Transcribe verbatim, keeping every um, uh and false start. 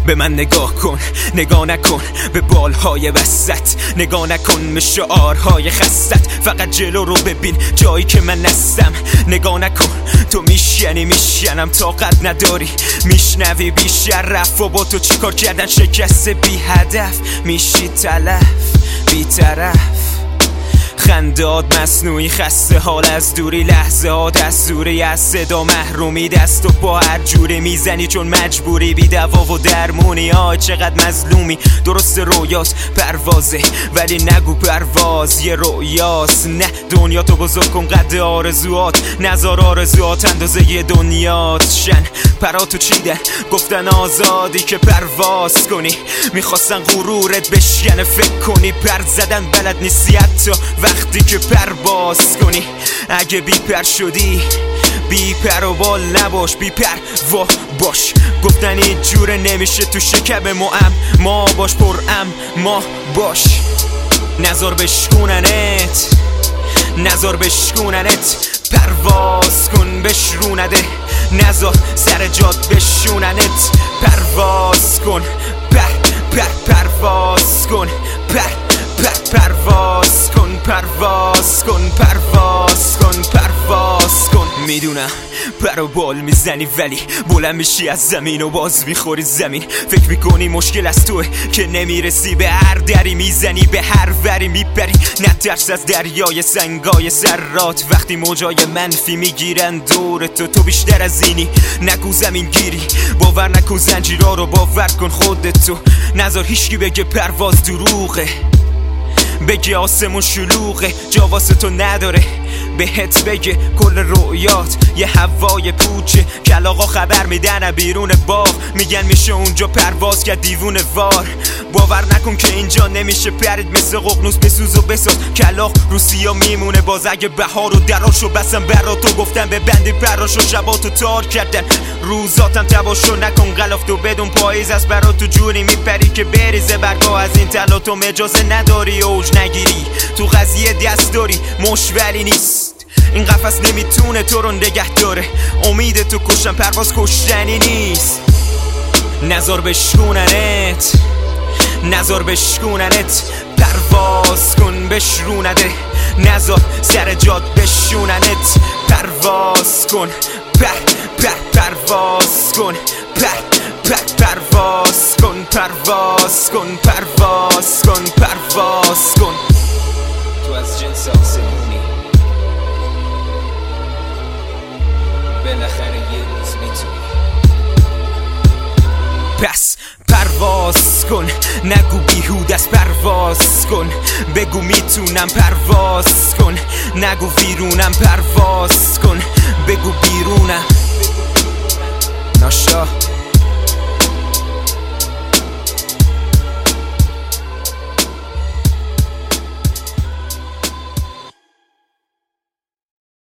به من نگاه کن، نگاه نکن به بالهای وسط، نگاه نکن به شعارهای خستت، فقط جلو رو ببین جایی که من هستم. نگاه نکن تو میشینی میشینم، طاقت نداری میشنوی بیشتر رفت و با تو چیکار کردن شکست بی هدف، میشی تلف بی طرف. خندات مصنوعی، خسته حال از دوری، لحظه ها دستوری از صدا محرومی، دست و پا هر جوری میزنی چون مجبوری، بی دوا و درمونی. آه چقدر مظلومی، درست رویاست پروازه ولی نگو پرواز یه رویاست. نه دنیا تو بزرگ کن قد آرزوات، نزار آرزوات اندازه یه دنیات شن. پراتو چیدن گفتن آزادی که پرواز کنی، میخواستن غرورت بشکنه فکر کنی، پر زدن بلد نیستی حتی وقتی که پرواز کنی. اگه بی پر شدی بی پر و بال نباش، بی پر و باش. گفتن این جوره نمیشه تو شکم معم ما باش، پر ام ما باش. نظر بشکوننت نظر بشکوننت، پرواز کن بشرونده، نظر سر جاد بشوننت. پرواز کن پر پر پرواز کن پر پر پرواز کن پرواز کن پرواز کن پرواز کن. میدونم پر و بال میزنی ولی بلند میشی از زمین و باز میخوری زمین. فکر میکنی مشکل از توه که نمیرسی به هر دری، میزنی به هر وری میپری. نترس از دریای سنگای سرات، وقتی موجای منفی میگیرن دور تو، تو بیشتر از اینی نگو زمین گیری. باور نکن زنجیرها رو، باور کن خودتو، نذار هیچکی بگه پرواز دروغه، بگی آسمون شلوغه جا واسه تو نداره، بهت بگه کل رویات یه هوای پوچه. کلاغا خبر میدن بیرون باغ، میگن میشه اونجا پرواز کرد دیوونه وار. باور نکن که اینجا نمیشه پرید، مثل ققنوس بسوز و بساز کلاغ روسیا میمونه باز. اگه بهار و دراشو بسن برا تو، گفتن به بندی پراشو شباتو تار کردن، روزاتم تباشو نکن غلاف تو بدون پاییز از برا تو جوری میپری که بریزه برگاه. از این تلا تو مجازه نداری اوج نگیری، تو قضیه دست داری مش ولی نیست. این قفس نمیتونه تو رو نگه داره، امید تو کشتن پرواز کشتنی نیست. نظر بشکوننت نظر بشکوننت، پرواز کن بشرونده، نظر سر جاد بشوننت. پرواز کن پر پر پرواز کن پر پر پرواز کن پرواز کن پرواز کن پرواز کن. تو از جنس آسمونی، بالاخره یه روز میتونی. پس پرواز کن، نگو بیهود است پرواز کن، بگو میتونم پرواز کن، نگو ویرونم پرواز کن، بگو بیرونم.